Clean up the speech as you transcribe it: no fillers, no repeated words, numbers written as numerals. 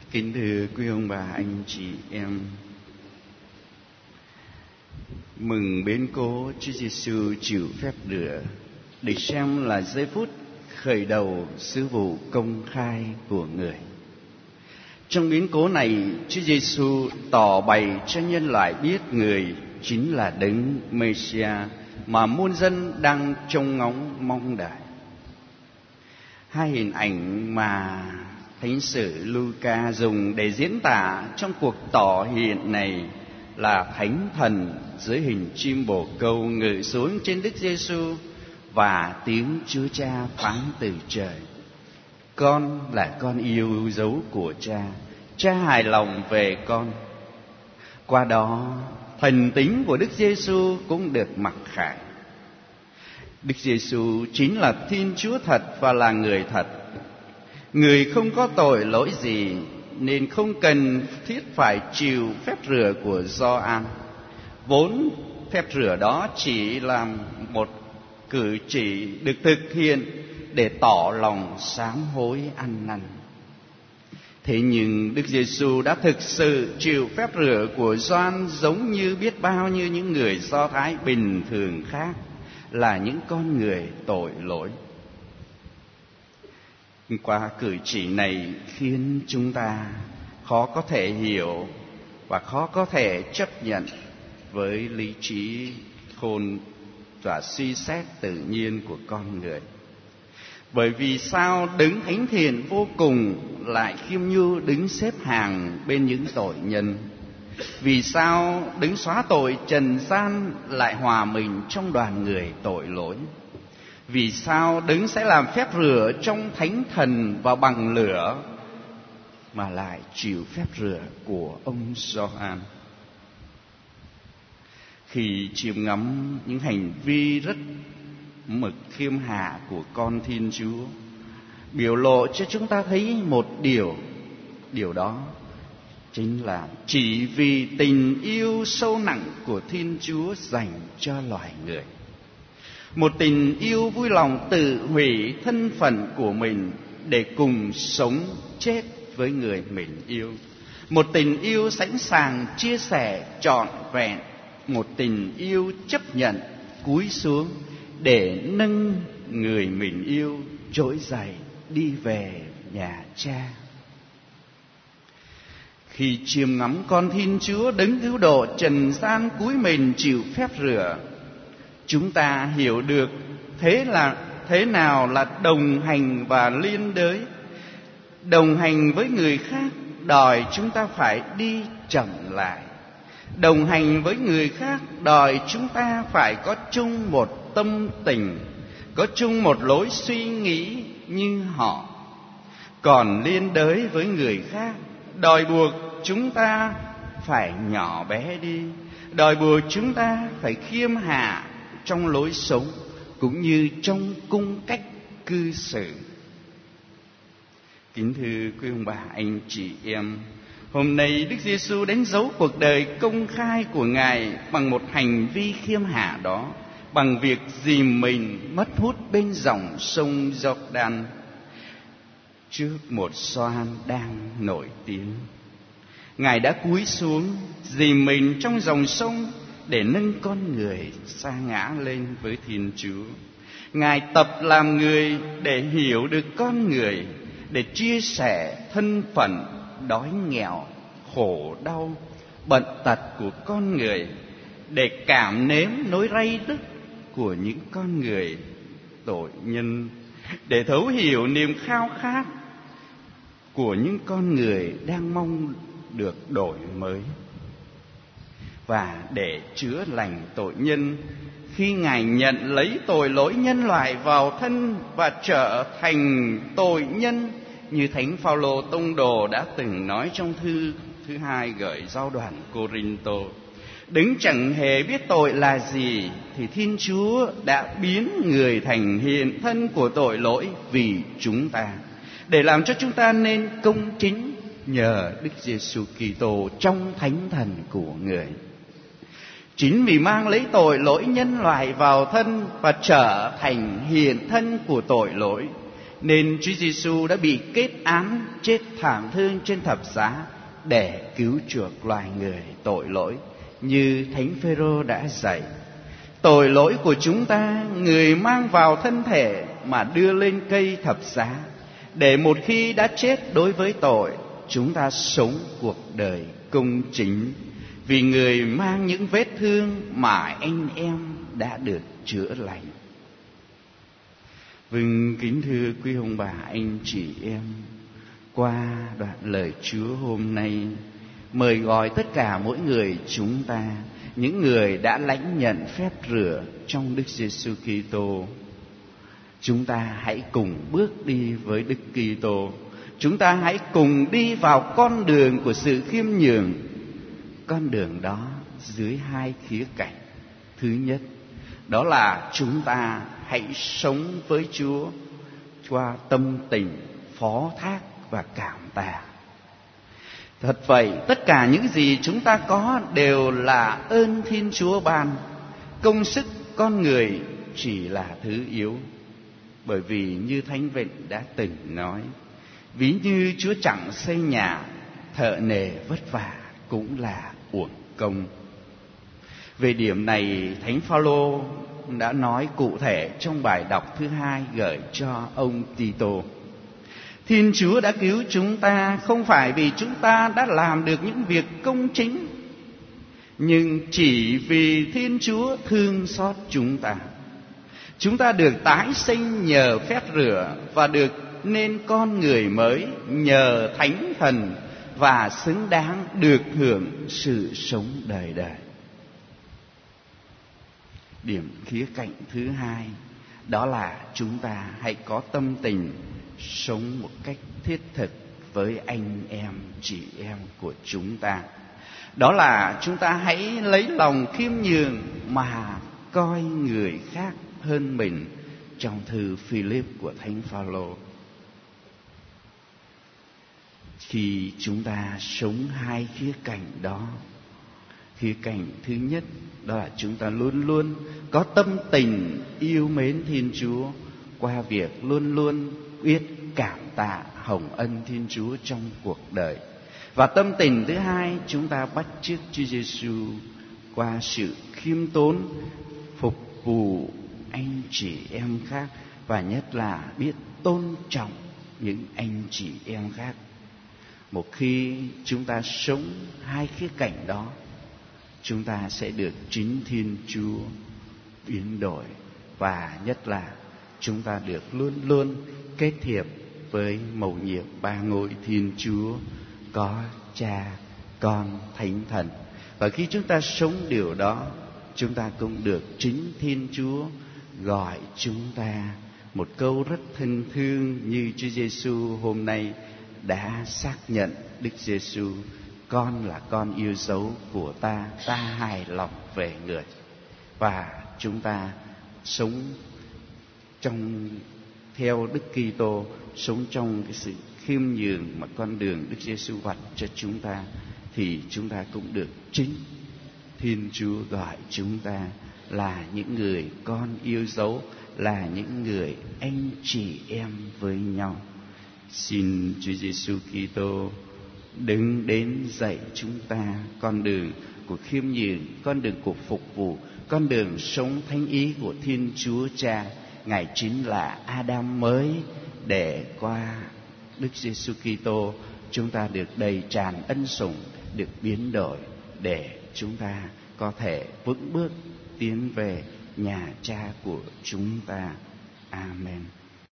Kính thưa quý ông bà, anh chị em, mừng biến cố Chúa Giêsu chịu phép rửa được xem là giây phút khởi đầu sứ vụ công khai của người. Trong biến cố này, Chúa Giêsu tỏ bày cho nhân loại biết người chính là Đấng Mê-si-a mà muôn dân đang trông ngóng mong đợi. Hai hình ảnh mà Thánh sử Luca dùng để diễn tả trong cuộc tỏ hiện này là Thánh Thần dưới hình chim bồ câu ngự xuống trên Đức Giêsu và tiếng Chúa Cha phán từ trời: Con là con yêu dấu của Cha, Cha hài lòng về con. Qua đó, thần tính của Đức Giêsu cũng được mặc khải. Đức Giêsu chính là Thiên Chúa thật và là người thật. Người không có tội lỗi gì nên không cần thiết phải chịu phép rửa của Gioan. Vốn phép rửa đó chỉ là một cử chỉ được thực hiện để tỏ lòng sám hối ăn năn. Thế nhưng Đức Giêsu đã thực sự chịu phép rửa của Gioan giống như biết bao nhiêu những người Do Thái bình thường khác, là những con người tội lỗi. Qua cử chỉ này khiến chúng ta khó có thể hiểu và khó có thể chấp nhận với lý trí khôn và suy xét tự nhiên của con người. Bởi vì sao Đấng thánh thiện vô cùng lại khiêm nhu đứng xếp hàng bên những tội nhân? Vì sao Đấng xóa tội trần gian lại hòa mình trong đoàn người tội lỗi? Vì sao Đấng sẽ làm phép rửa trong Thánh Thần và bằng lửa mà lại chịu phép rửa của ông Gioan? Khi chiêm ngắm những hành vi rất mực khiêm hạ của con Thiên Chúa, biểu lộ cho chúng ta thấy một điều đó chính là chỉ vì tình yêu sâu nặng của Thiên Chúa dành cho loài người, một tình yêu vui lòng tự hủy thân phận của mình để cùng sống chết với người mình yêu, một tình yêu sẵn sàng chia sẻ trọn vẹn, một tình yêu chấp nhận cúi xuống để nâng người mình yêu trỗi dậy đi về nhà Cha. Khi chiêm ngắm con Thiên Chúa Đấng cứu độ trần gian cúi mình chịu phép rửa, chúng ta hiểu được thế nào là đồng hành và liên đới. Đồng hành với người khác đòi chúng ta phải đi chậm lại. Đồng hành với người khác đòi chúng ta phải có chung một tâm tình, có chung một lối suy nghĩ như họ. Còn liên đới với người khác đòi buộc chúng ta phải nhỏ bé đi, đòi buộc chúng ta phải khiêm hạ trong lối sống cũng như trong cung cách cư xử. Kính thưa quý ông bà, anh chị em, hôm nay Đức Giêsu đánh dấu cuộc đời công khai của Ngài bằng một hành vi khiêm hạ đó, bằng việc dìm mình mất hút bên dòng sông Giô-đan trước một Gioan đang nổi tiếng. Ngài đã cúi xuống dìm mình trong dòng sông để nâng con người sa ngã lên với Thiên Chúa. Ngài tập làm người để hiểu được con người, để chia sẻ thân phận đói nghèo, khổ đau, bệnh tật của con người, để cảm nếm nỗi ray đứt của những con người tội nhân, để thấu hiểu niềm khao khát của những con người đang mong được đổi mới, và để chữa lành tội nhân. Khi Ngài nhận lấy tội lỗi nhân loại vào thân và trở thành tội nhân, như Thánh Phaolô tông đồ đã từng nói trong thư thứ 2 gửi giáo đoàn Cô-rinh-tô: Đấng chẳng hề biết tội là gì, thì Thiên Chúa đã biến người thành hiện thân của tội lỗi vì chúng ta, để làm cho chúng ta nên công chính nhờ Đức Giêsu Kitô trong Thánh Thần của người. Chính vì mang lấy tội lỗi nhân loại vào thân và trở thành hiện thân của tội lỗi, nên Chúa Giêsu đã bị kết án chết thảm thương trên thập giá để cứu chuộc loài người tội lỗi, như Thánh Phêrô đã dạy. Tội lỗi của chúng ta người mang vào thân thể mà đưa lên cây thập giá, để một khi đã chết đối với tội, chúng ta sống cuộc đời công chính, vì người mang những vết thương mà anh em đã được chữa lành. Vâng, kính thưa quý ông bà, anh chị em, qua đoạn lời Chúa hôm nay mời gọi tất cả mỗi người chúng ta, những người đã lãnh nhận phép rửa trong Đức Giêsu Kitô, chúng ta hãy cùng bước đi với Đức Kitô. Chúng ta hãy cùng đi vào con đường của sự khiêm nhường. Con đường đó dưới hai khía cạnh. Thứ nhất, đó là chúng ta hãy sống với Chúa qua tâm tình phó thác và cảm tạ. Thật vậy, tất cả những gì chúng ta có đều là ơn Thiên Chúa ban. Công sức con người chỉ là thứ yếu. Bởi vì như Thánh Vịnh đã từng nói, ví như Chúa chẳng xây nhà, thợ nề vất vả cũng là uổng công. Về điểm này, Thánh Phaolô đã nói cụ thể trong bài đọc thứ 2 gửi cho ông Tito. Thiên Chúa đã cứu chúng ta không phải vì chúng ta đã làm được những việc công chính, nhưng chỉ vì Thiên Chúa thương xót chúng ta. Chúng ta được tái sinh nhờ phép rửa và được nên con người mới nhờ Thánh Thần, và xứng đáng được hưởng sự sống đời đời. Điểm khía cạnh thứ hai, đó là chúng ta hãy có tâm tình sống một cách thiết thực với anh em chị em của chúng ta. Đó là chúng ta hãy lấy lòng khiêm nhường mà coi người khác hơn mình, trong thư Philip của Thánh Phaolô. Khi chúng ta sống hai khía cạnh đó, khía cạnh thứ nhất đó là chúng ta luôn luôn có tâm tình yêu mến Thiên Chúa qua việc luôn luôn biết cảm tạ hồng ân Thiên Chúa trong cuộc đời. Và tâm tình thứ hai, chúng ta bắt chước Chúa Giêsu qua sự khiêm tốn, phục vụ anh chị em khác, và nhất là biết tôn trọng những anh chị em khác. Một khi chúng ta sống hai khía cạnh đó, chúng ta sẽ được chính Thiên Chúa biến đổi, và nhất là chúng ta được luôn luôn kết hiệp với mầu nhiệm ba ngôi Thiên Chúa, có Cha, Con, Thánh Thần. Và khi chúng ta sống điều đó, chúng ta cũng được chính Thiên Chúa gọi chúng ta một câu rất thân thương, như Chúa Giêsu hôm nay đã xác nhận Đức Giêsu: con là con yêu dấu của ta, ta hài lòng về người. Và chúng ta sống theo Đức Kitô, sống trong cái sự khiêm nhường mà con đường Đức Giêsu vạch cho chúng ta, thì chúng ta cũng được chính Thiên Chúa gọi chúng ta là những người con yêu dấu, là những người anh chị em với nhau. Xin Chúa Giêsu Kitô đứng đến dạy chúng ta con đường của khiêm nhường, con đường của phục vụ, con đường sống thánh ý của Thiên Chúa Cha. Ngài chính là Adam mới, để qua Đức Giêsu Kitô chúng ta được đầy tràn ân sủng, được biến đổi, để chúng ta có thể vững bước tiến về nhà Cha của chúng ta. Amen.